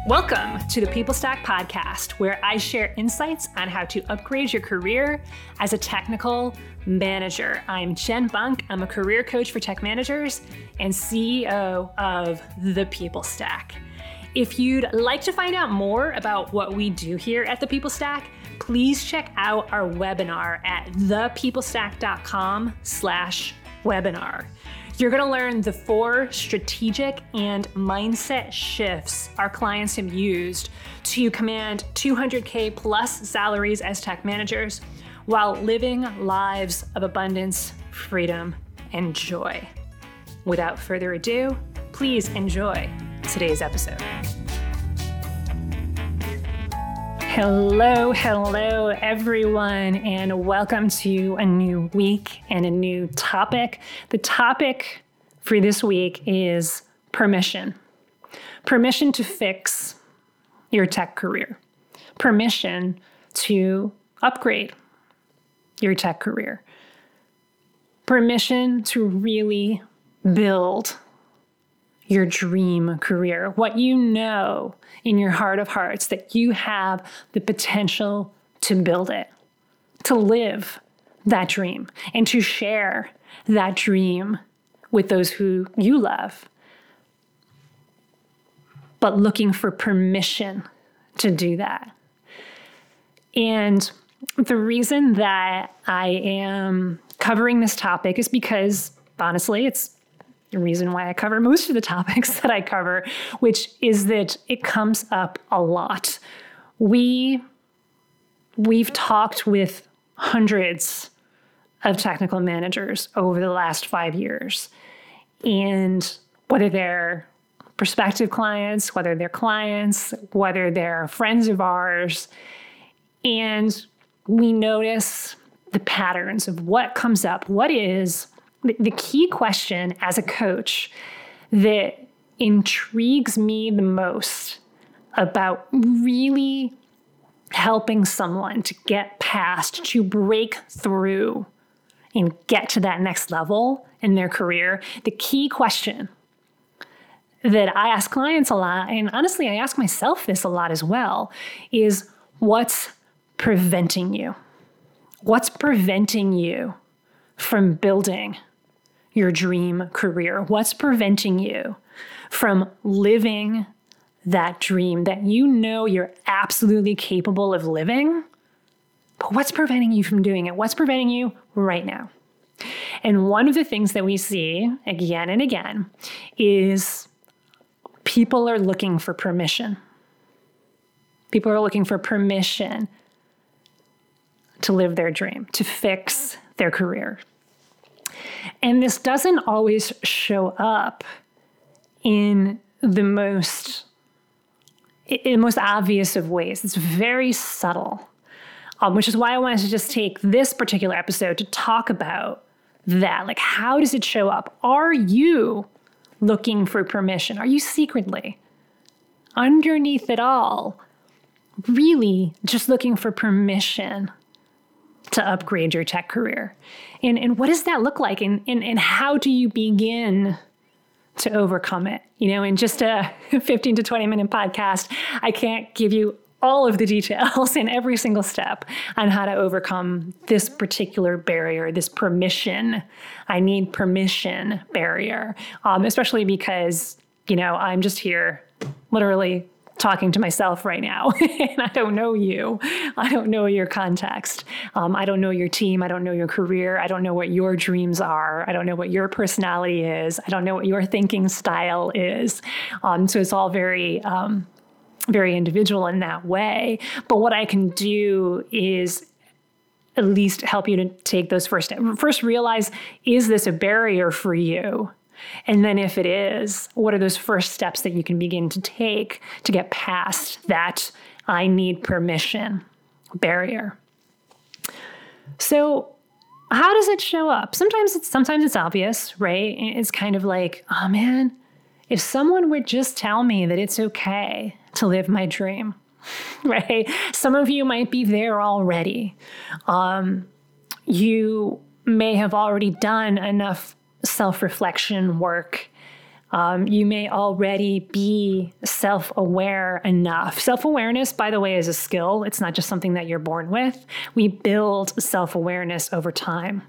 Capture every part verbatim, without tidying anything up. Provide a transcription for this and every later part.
Welcome to the People Stack podcast, where I share insights on how to upgrade your career as a technical manager. I'm Jen Bunk. I'm a career coach for tech managers and C E O of the People Stack. If you'd like to find out more about what we do here at the People Stack, please check out our webinar at thepeoplestack.com slash webinar. You're going to learn the four strategic and mindset shifts our clients have used to command two hundred K plus salaries as tech managers while living lives of abundance, freedom, and joy. Without further ado, please enjoy today's episode. Hello, hello, everyone, and welcome to a new week and a new topic. The topic for this week is permission. Permission to fix your tech career. Permission to upgrade your tech career. Permission to really build your dream career, what you know in your heart of hearts that you have the potential to build it, to live that dream, and to share that dream with those who you love, but looking for permission to do that. And the reason that I am covering this topic is because, honestly, it's the reason why I cover most of the topics that I cover, which is that it comes up a lot. We, we've talked with hundreds of technical managers over the last five years. And whether they're prospective clients, whether they're clients, whether they're friends of ours, and we notice the patterns of what comes up, what is the key question as a coach that intrigues me the most about really helping someone to get past, to break through and get to that next level in their career. The key question that I ask clients a lot, and honestly, I ask myself this a lot as well, is what's preventing you? What's preventing you from building your dream career? What's preventing you from living that dream that you know you're absolutely capable of living? But what's preventing you from doing it? What's preventing you right now? And one of the things that we see again and again is people are looking for permission. People are looking for permission to live their dream, to fix their career. And this doesn't always show up in the most, in the most obvious of ways. It's very subtle, um, which is why I wanted to just take this particular episode to talk about that. Like, how does it show up? Are you looking for permission? Are you secretly, underneath it all, really just looking for permission to upgrade your tech career? And, and what does that look like? And, and, and how do you begin to overcome it? You know, in just a fifteen to twenty minute podcast, I can't give you all of the details in every single step on how to overcome this particular barrier, this permission. I need permission barrier, um, especially because, you know, I'm just here literally talking to myself right now, and I don't know you. I don't know your context. Um, I don't know your team. I don't know your career. I don't know what your dreams are. I don't know what your personality is. I don't know what your thinking style is. Um, so it's all very, um, very individual in that way. But what I can do is at least help you to take those first steps. First, realize, is this a barrier for you? And then if it is, what are those first steps that you can begin to take to get past that I need permission barrier? So how does it show up? Sometimes it's sometimes it's obvious, right? It's kind of like, oh man, if someone would just tell me that it's okay to live my dream, right? Some of you might be there already. Um, you may have already done enough self-reflection work Um, you may already be self-aware enough. Self-awareness, by the way, is a skill. It's not just something that you're born with. We build self-awareness over time.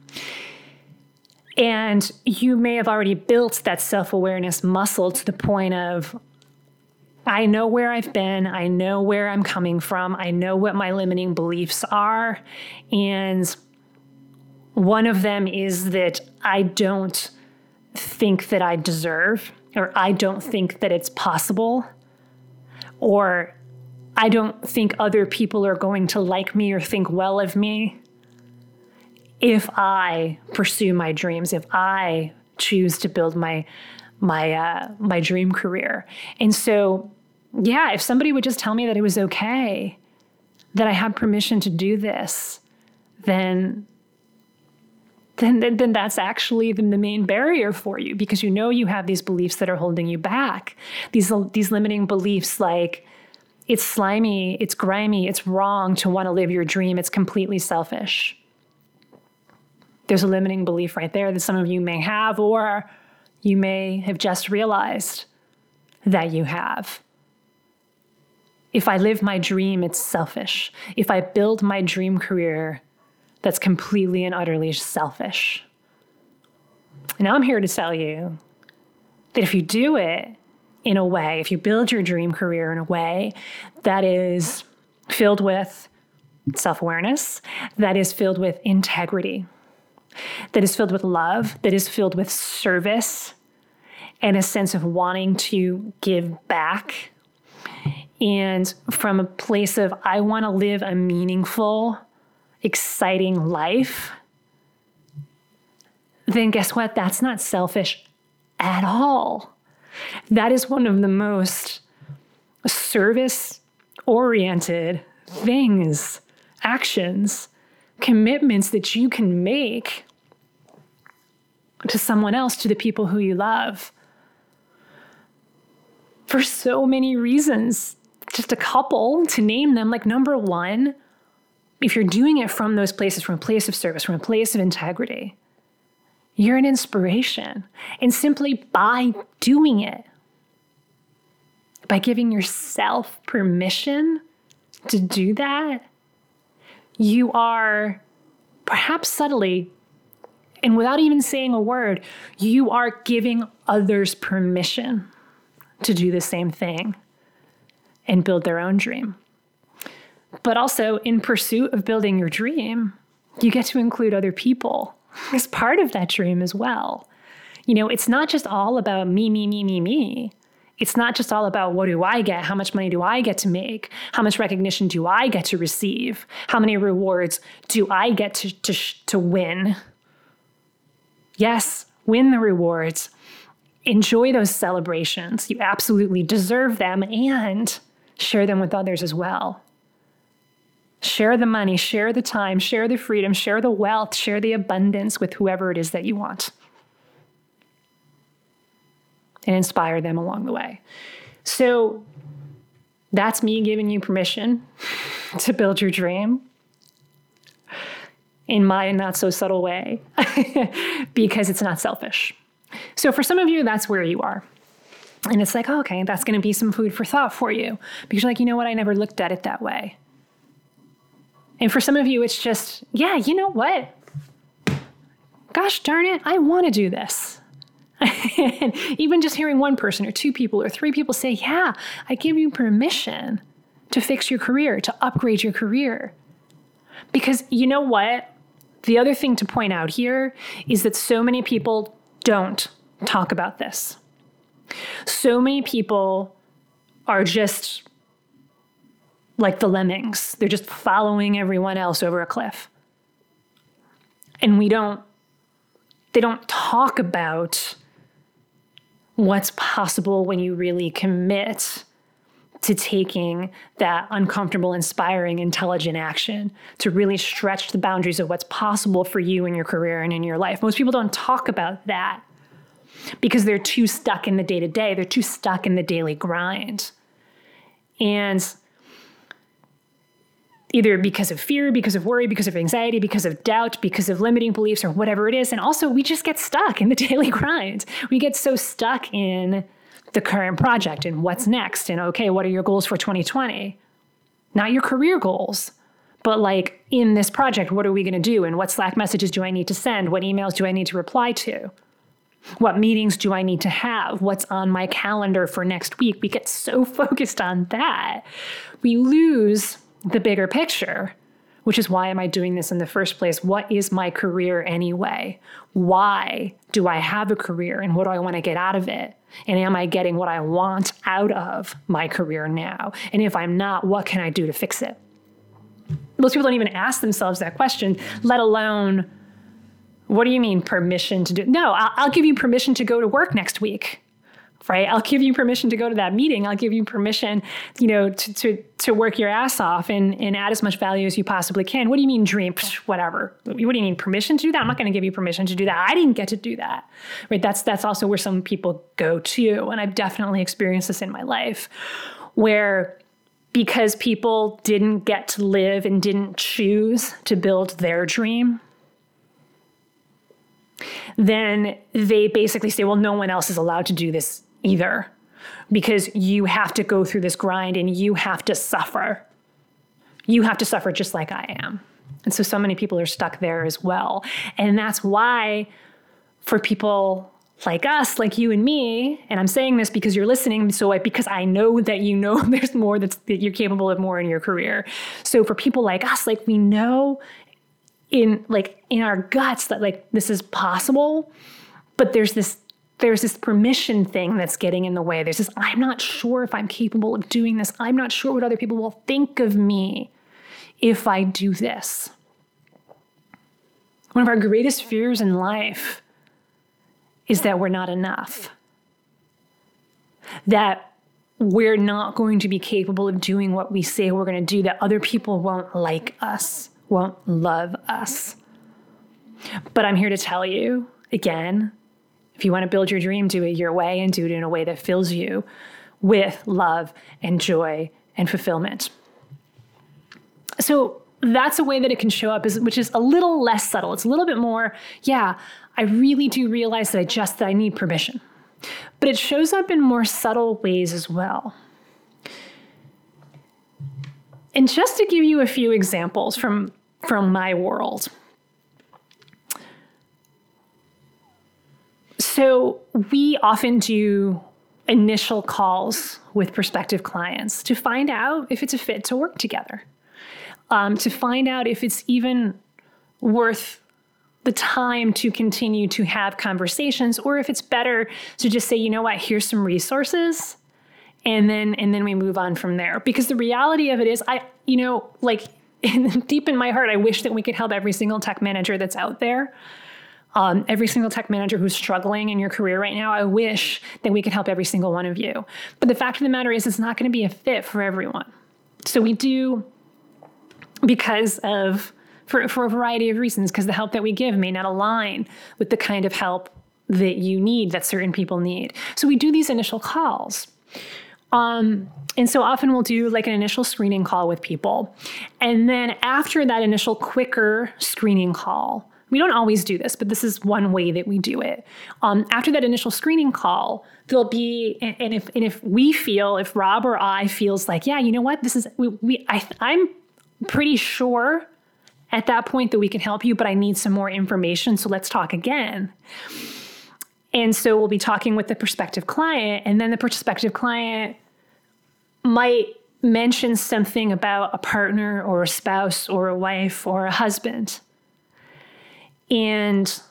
And you may have already built that self-awareness muscle to the point of, I know where I've been. I know where I'm coming from. I know what my limiting beliefs are. And one of them is that I don't think that I deserve, or I don't think that it's possible, or I don't think other people are going to like me or think well of me if I pursue my dreams, if I choose to build my my uh, my dream career. And so, yeah, if somebody would just tell me that it was okay, that I had permission to do this, then Then, then, then that's actually the, the main barrier for you, because you know you have these beliefs that are holding you back. These, these limiting beliefs like, it's slimy, it's grimy, it's wrong to want to live your dream, it's completely selfish. There's a limiting belief right there that some of you may have, or you may have just realized that you have. If I live my dream, it's selfish. If I build my dream career, that's completely and utterly selfish. And I'm here to tell you that if you do it in a way, if you build your dream career in a way that is filled with self-awareness, that is filled with integrity, that is filled with love, that is filled with service and a sense of wanting to give back, and from a place of, I want to live a meaningful, exciting life, then guess what? That's not selfish at all. That is one of the most service-oriented things, actions, commitments that you can make to someone else, to the people who you love, for so many reasons. Just a couple to name them. Like, number one, if you're doing it from those places, from a place of service, from a place of integrity, you're an inspiration. And simply by doing it, by giving yourself permission to do that, you are perhaps subtly, and without even saying a word, you are giving others permission to do the same thing and build their own dream. But also, in pursuit of building your dream, you get to include other people as part of that dream as well. You know, it's not just all about me, me, me, me, me. It's not just all about, what do I get? How much money do I get to make? How much recognition do I get to receive? How many rewards do I get to, to, to win? Yes, win the rewards. Enjoy those celebrations. You absolutely deserve them, and share them with others as well. Share the money, share the time, share the freedom, share the wealth, share the abundance with whoever it is that you want. And inspire them along the way. So that's me giving you permission to build your dream in my not so subtle way, because it's not selfish. So for some of you, that's where you are. And it's like, oh, okay, that's going to be some food for thought for you, because you're like, you know what? I never looked at it that way. And for some of you, it's just, yeah, you know what? Gosh darn it, I want to do this. And even just hearing one person or two people or three people say, yeah, I give you permission to fix your career, to upgrade your career. Because you know what? The other thing to point out here is that so many people don't talk about this. So many people are just like the lemmings. They're just following everyone else over a cliff. And we don't, they don't talk about what's possible when you really commit to taking that uncomfortable, inspiring, intelligent action to really stretch the boundaries of what's possible for you in your career and in your life. Most people don't talk about that because they're too stuck in the day-to-day. They're too stuck in the daily grind. And either because of fear, because of worry, because of anxiety, because of doubt, because of limiting beliefs or whatever it is. And also we just get stuck in the daily grind. We get so stuck in the current project and what's next. And okay, what are your goals for twenty twenty? Not your career goals, but like in this project, what are we going to do? And what Slack messages do I need to send? What emails do I need to reply to? What meetings do I need to have? What's on my calendar for next week? We get so focused on that. We lose the bigger picture, which is why am I doing this in the first place? What is my career anyway? Why do I have a career and what do I want to get out of it? And am I getting what I want out of my career now? And if I'm not, what can I do to fix it? Most people don't even ask themselves that question, let alone, what do you mean permission to do? No, I'll, I'll give you permission to go to work next week, right? I'll give you permission to go to that meeting. I'll give you permission, you know, to to, to work your ass off and, and add as much value as you possibly can. What do you mean dream? Psh, whatever. What do you mean permission to do that? I'm not going to give you permission to do that. I didn't get to do that, right? That's, that's also where some people go to. And I've definitely experienced this in my life where because people didn't get to live and didn't choose to build their dream, then they basically say, well, no one else is allowed to do this either because you have to go through this grind and you have to suffer. You have to suffer just like I am. And so, so many people are stuck there as well. And that's why for people like us, like you and me, and I'm saying this because you're listening, so like, because I know that you know there's more that's, that you're capable of more in your career. So for people like us, like we know in like in our guts that like this is possible, but there's this there's this permission thing that's getting in the way. There's this, I'm not sure if I'm capable of doing this. I'm not sure what other people will think of me if I do this. One of our greatest fears in life is that we're not enough. That we're not going to be capable of doing what we say we're going to do, that other people won't like us, won't love us. But I'm here to tell you, again, if you want to build your dream, do it your way and do it in a way that fills you with love and joy and fulfillment. So that's a way that it can show up, is, which is a little less subtle. It's a little bit more, yeah, I really do realize that I just, that I need permission. But it shows up in more subtle ways as well. And just to give you a few examples from, from my world. So we often do initial calls with prospective clients to find out if it's a fit to work together, um, to find out if it's even worth the time to continue to have conversations, or if it's better to just say, you know what, here's some resources, and then and then we move on from there. Because the reality of it is, I, you know, like in, deep in my heart, I wish that we could help every single tech manager that's out there. Um, every single tech manager who's struggling in your career right now, I wish that we could help every single one of you. But the fact of the matter is, it's not going to be a fit for everyone. So we do, because of, for, for a variety of reasons, because the help that we give may not align with the kind of help that you need, that certain people need. So we do these initial calls. Um, and so often we'll do like an initial screening call with people. And then after that initial quicker screening call, we don't always do this, but this is one way that we do it. Um, after that initial screening call, there'll be, and, and if and if we feel, if Rob or I feels like, yeah, you know what, this is, we, we I, I'm pretty sure at that point that we can help you, but I need some more information, so let's talk again. And so we'll be talking with the prospective client, and then the prospective client might mention something about a partner or a spouse or a wife or a husband. And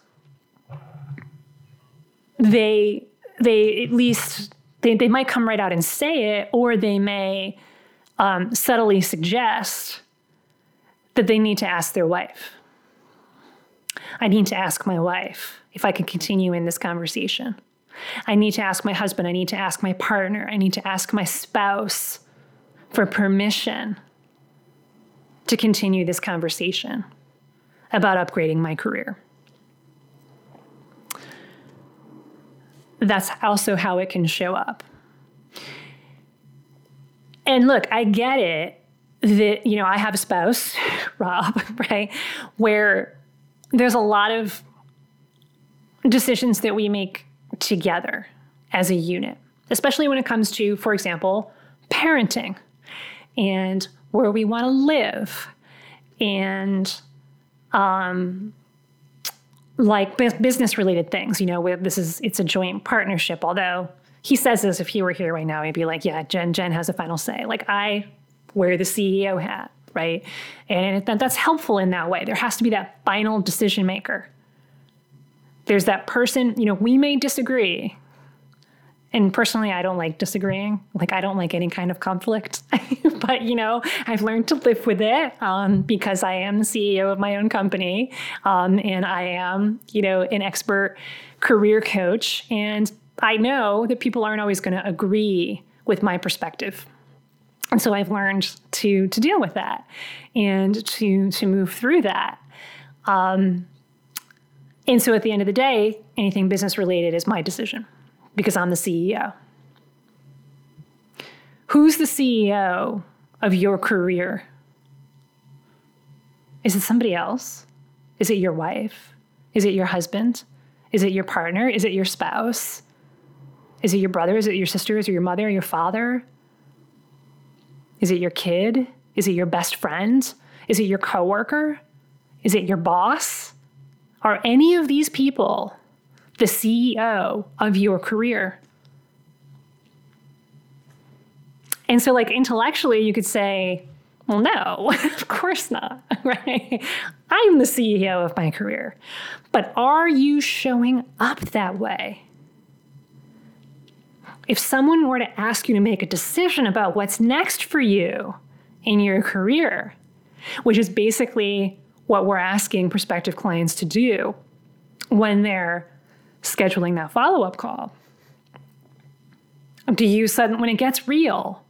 they, they at least, they, they might come right out and say it, or they may um, subtly suggest that they need to ask their wife. I need to ask my wife if I can continue in this conversation. I need to ask my husband. I need to ask my partner. I need to ask my spouse for permission to continue this conversation about upgrading my career. That's also how it can show up. And look, I get it that, you know, I have a spouse, Rob, right, where there's a lot of decisions that we make together as a unit, especially when it comes to, for example, parenting and where we want to live and um, like business related things, you know, where this is, it's a joint partnership. Although he says this, if he were here right now, he'd be like, yeah, Jen, Jen has a final say. Like I wear the C E O hat, right? And that, that's helpful in that way. There has to be that final decision maker. There's that person, you know, we may disagree. And personally, I don't like disagreeing. Like, I don't like any kind of conflict. But, you know, I've learned to live with it um, because I am the C E O of my own company. Um, and I am, you know, an expert career coach. And I know that people aren't always going to agree with my perspective. And so I've learned to to deal with that and to to move through that. Um, and so at the end of the day, anything business related is my decision because I'm the C E O. Who's the C E O of your career? Is it somebody else? Is it your wife? Is it your husband? Is it your partner? Is it your spouse? Is it your brother? Is it your sister? Is it your mother? Your father? Is it your kid? Is it your best friend? Is it your coworker? Is it your boss? Are any of these people the C E O of your career? And so like intellectually, you could say, well, no, of course not, right? I'm the C E O of my career. But are you showing up that way? If someone were to ask you to make a decision about what's next for you in your career, which is basically what we're asking prospective clients to do when they're scheduling that follow-up call, do you suddenly, when it gets real,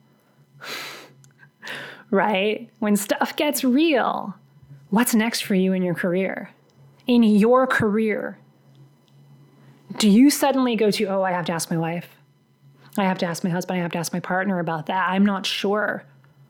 right? When stuff gets real, what's next for you in your career? In your career, do you suddenly go to, oh, I have to ask my wife. I have to ask my husband. I have to ask my partner about that. I'm not sure.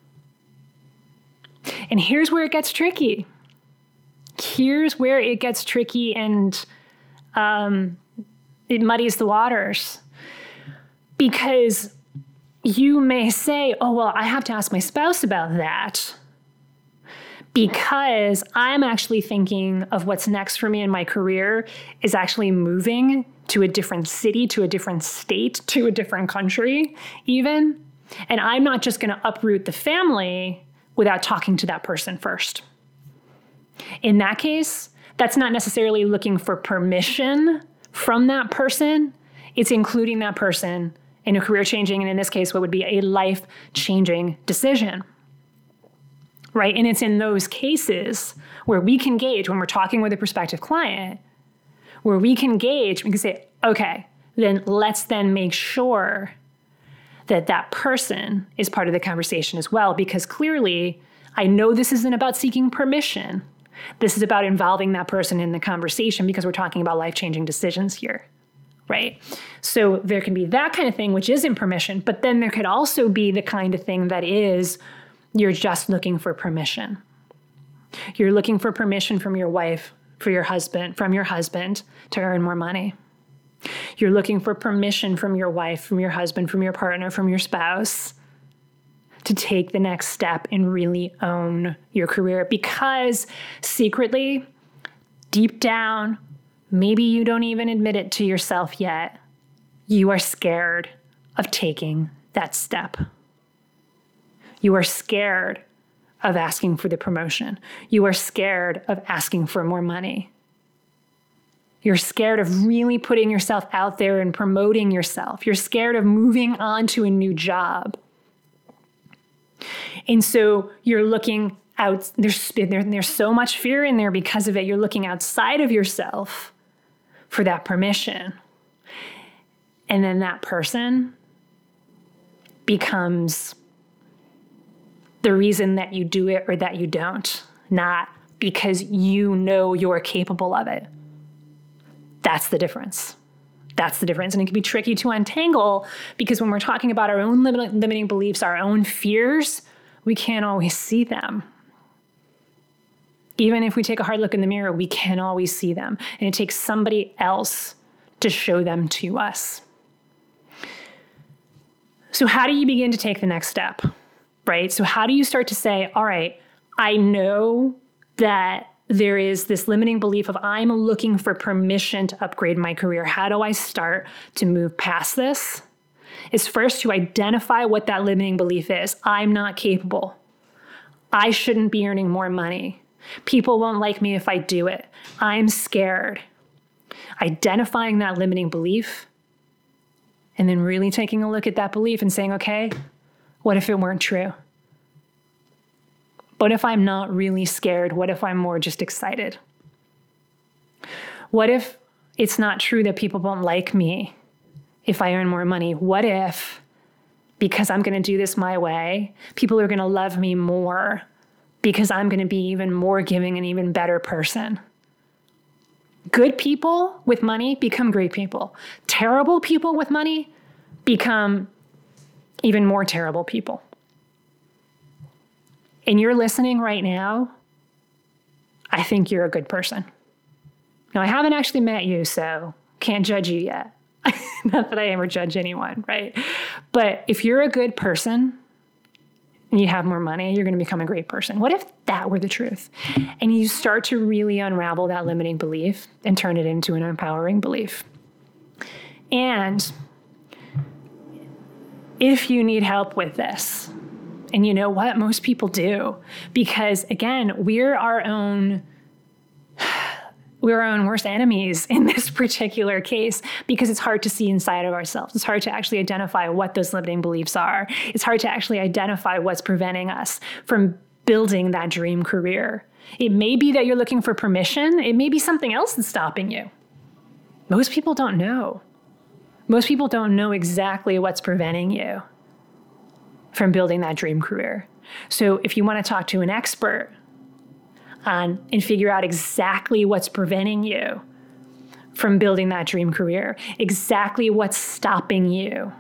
And here's where it gets tricky. Here's where it gets tricky and um, it muddies the waters. Because you may say, oh, well, I have to ask my spouse about that because I'm actually thinking of what's next for me in my career is actually moving to a different city, to a different state, to a different country even. And I'm not just going to uproot the family without talking to that person first. In that case, that's not necessarily looking for permission from that person. It's including that person in a career-changing, and in this case, what would be a life-changing decision, right? And it's in those cases where we can gauge, when we're talking with a prospective client, where we can gauge, we can say, okay, then let's then make sure that that person is part of the conversation as well, because clearly, I know this isn't about seeking permission. This is about involving that person in the conversation because we're talking about life-changing decisions here, right? So there can be that kind of thing, which isn't permission, but then there could also be the kind of thing that is, you're just looking for permission. You're looking for permission from your wife, for your husband, from your husband to earn more money. You're looking for permission from your wife, from your husband, from your partner, from your spouse to take the next step and really own your career because secretly, deep down, maybe you don't even admit it to yourself yet, you are scared of taking that step. You are scared of asking for the promotion. You are scared of asking for more money. You're scared of really putting yourself out there and promoting yourself. You're scared of moving on to a new job. And so you're looking out, there's, there, there's so much fear in there because of it. You're looking outside of yourself for that permission. And then that person becomes the reason that you do it or that you don't, not because you know you're capable of it. That's the difference. That's the difference. And it can be tricky to untangle because when we're talking about our own limit, limiting beliefs, our own fears, we can't always see them. Even if we take a hard look in the mirror, we can't always see them. And it takes somebody else to show them to us. So how do you begin to take the next step, right? So how do you start to say, all right, I know that there is this limiting belief of I'm looking for permission to upgrade my career. How do I start to move past this? Is first to identify what that limiting belief is. I'm not capable. I shouldn't be earning more money. People won't like me if I do it. I'm scared. Identifying that limiting belief and then really taking a look at that belief and saying, okay, what if it weren't true? What if I'm not really scared? What if I'm more just excited? What if it's not true that people won't like me if I earn more money? What if, because I'm going to do this my way, people are going to love me more because I'm going to be even more giving and even better person? Good people with money become great people. Terrible people with money become even more terrible people. And you're listening right now, I think you're a good person. Now, I haven't actually met you, so can't judge you yet. Not that I ever judge anyone, right? But if you're a good person and you have more money, you're going to become a great person. What if that were the truth? And you start to really unravel that limiting belief and turn it into an empowering belief. And if you need help with this, and you know what? Most people do, because again, we're our own, we're our own worst enemies in this particular case, because it's hard to see inside of ourselves. It's hard to actually identify what those limiting beliefs are. It's hard to actually identify what's preventing us from building that dream career. It may be that you're looking for permission. It may be something else that's stopping you. Most people don't know. Most people don't know exactly what's preventing you from building that dream career. So if you want to talk to an expert on and figure out exactly what's preventing you from building that dream career, exactly what's stopping you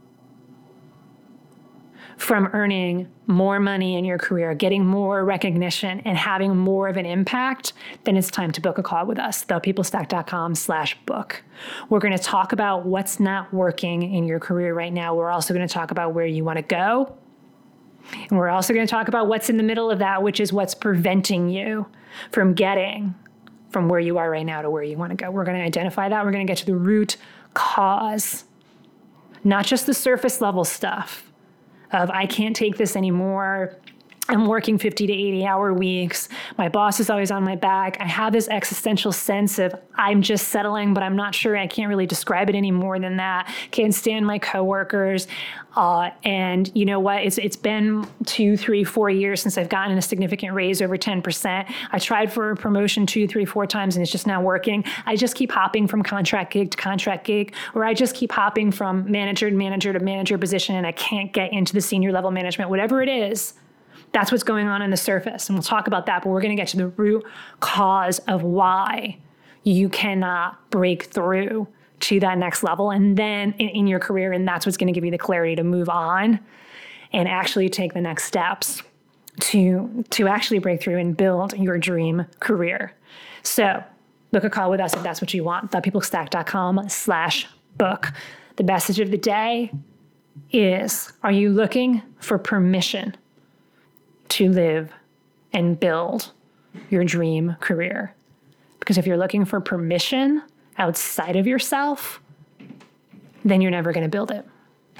from earning more money in your career, getting more recognition, and having more of an impact, then it's time to book a call with us, thepeoplestack.com slash book. We're going to talk about what's not working in your career right now. We're also going to talk about where you want to go. And we're also going to talk about what's in the middle of that, which is what's preventing you from getting from where you are right now to where you want to go. We're going to identify that. We're going to get to the root cause, not just the surface level stuff of I can't take this anymore. I'm working fifty to eighty hour weeks. My boss is always on my back. I have this existential sense of I'm just settling, but I'm not sure. I can't really describe it any more than that. Can't stand my coworkers. Uh, and you know what? It's it's been two, three, four years since I've gotten a significant raise over ten percent. I tried for a promotion two, three, four times, and it's just not working. I just keep hopping from contract gig to contract gig, or I just keep hopping from manager to manager to manager position, and I can't get into the senior level management, whatever it is. That's what's going on on the surface. And we'll talk about that, but we're going to get to the root cause of why you cannot break through to that next level and then in, in your career. And that's what's going to give you the clarity to move on and actually take the next steps to, to actually break through and build your dream career. So book a call with us if that's what you want. thepeoplestack.com slash book. The message of the day is, are you looking for permission to live and build your dream career? Because if you're looking for permission outside of yourself, then you're never going to build it.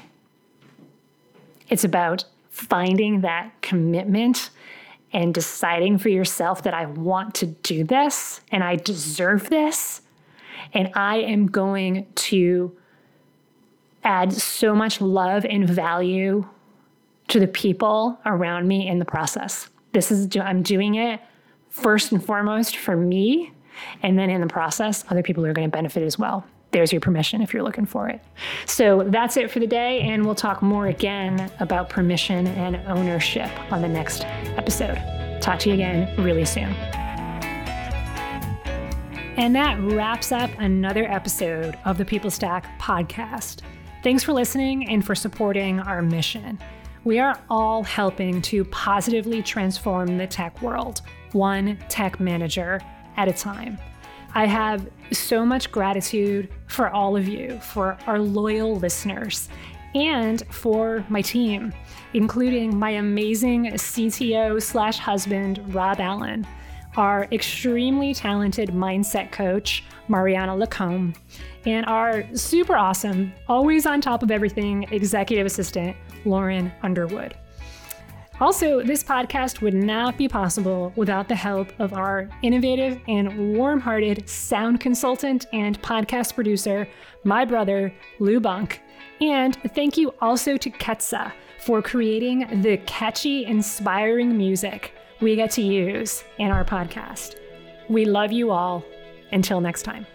It's about finding that commitment and deciding for yourself that I want to do this and I deserve this and I am going to add so much love and value to the people around me in the process. This is, I'm doing it first and foremost for me. And then in the process, other people are going to benefit as well. There's your permission if you're looking for it. So that's it for the day. And we'll talk more again about permission and ownership on the next episode. Talk to you again really soon. And that wraps up another episode of the People Stack podcast. Thanks for listening and for supporting our mission. We are all helping to positively transform the tech world, one tech manager at a time. I have so much gratitude for all of you, for our loyal listeners, and for my team, including my amazing C T O slash husband, Rob Allen, our extremely talented mindset coach, Mariana Lacombe, and our super awesome, always on top of everything, executive assistant, Lauren Underwood. Also, this podcast would not be possible without the help of our innovative and warm-hearted sound consultant and podcast producer, my brother, Lou Bunk. And thank you also to Ketsa for creating the catchy, inspiring music we get to use in our podcast. We love you all. Until next time.